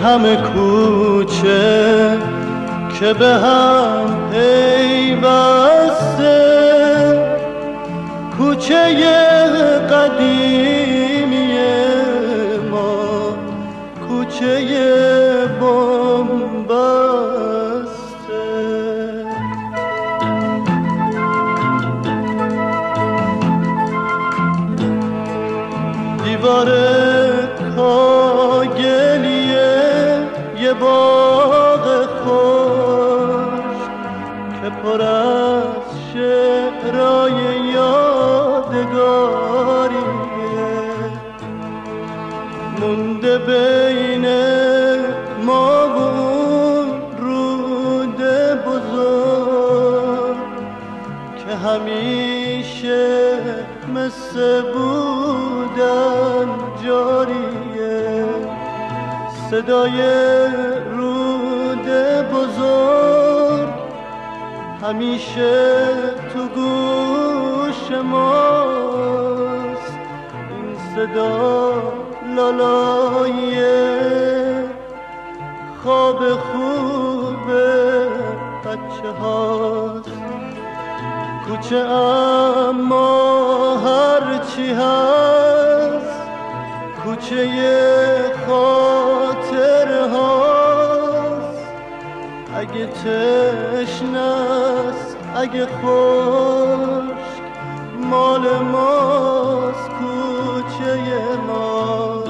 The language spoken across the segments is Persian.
همه کوچه که به هم پیوسته، کوچه قدیمی ما، کوچه بن‌بسته. دیوار کاگلیه یه باغ خوش که پر از شعرهای یادگاریه، مونده بین ما و اون رود بزرگ که همیشه مثل بودن جاریه. صدای رود بزرگ همیشه تو گوش ماست، این صدا لالای خواب خوب بچه هاست. کوچه اما هرچی هست کوچه خاطر هاست، اگه تشنست اگه خشک مال ماست، کوچه ماست.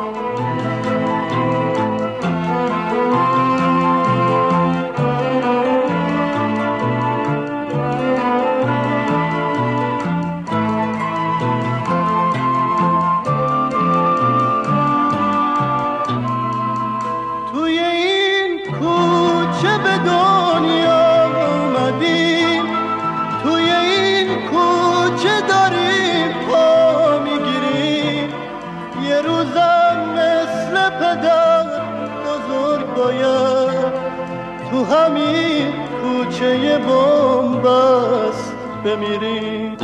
توی این کوچه به دنیا اومدیم، توی این کوچه داریم پا میگیریم، یه روزم مثل پدر بزرگ باید تو همین کوچه بن‌بست بمیریم.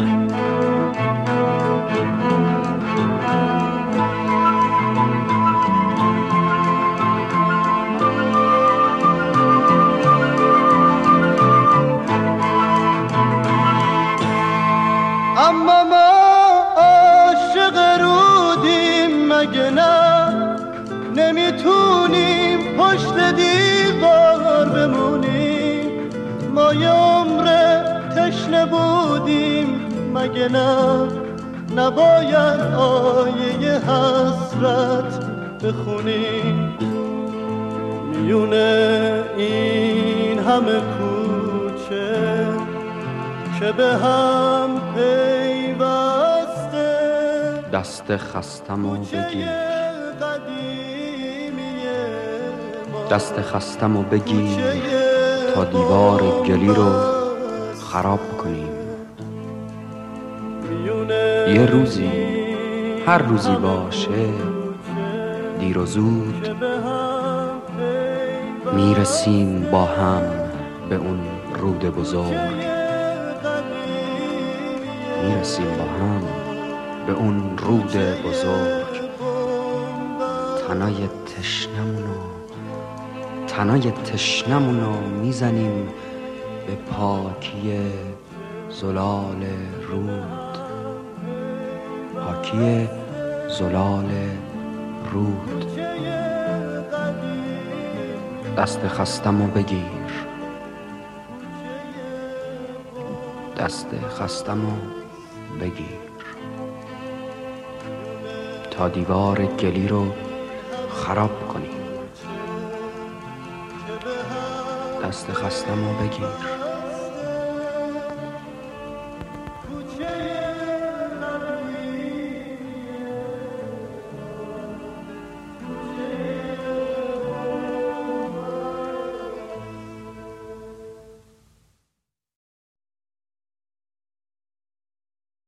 اما ما عاشق رودیم مگه نه؟ نمیتونیم پشت دیوار بمونیم، ما یه عمر تشنه بودیم مگه نه؟ نباید آیه حسرت بخونیم. میونه این همه کوچه که به هم پیوسته، دست خستم و بگیر، دست خستم و بگیر تا دیوار گلی رو خراب کنیم. یه روزی، هر روزی باشه، دیر و زود میرسیم با هم به اون رود بزرگ، میرسیم با هم به اون رود بزرگ. تنای تشنمونو میزنیم به پاکی زلال رود، پاکی زلال رود. دست خستمو بگیر، دست خستمو بگیر تا دیوار گلی رو خراب کنیم. دست خستمو بگیر.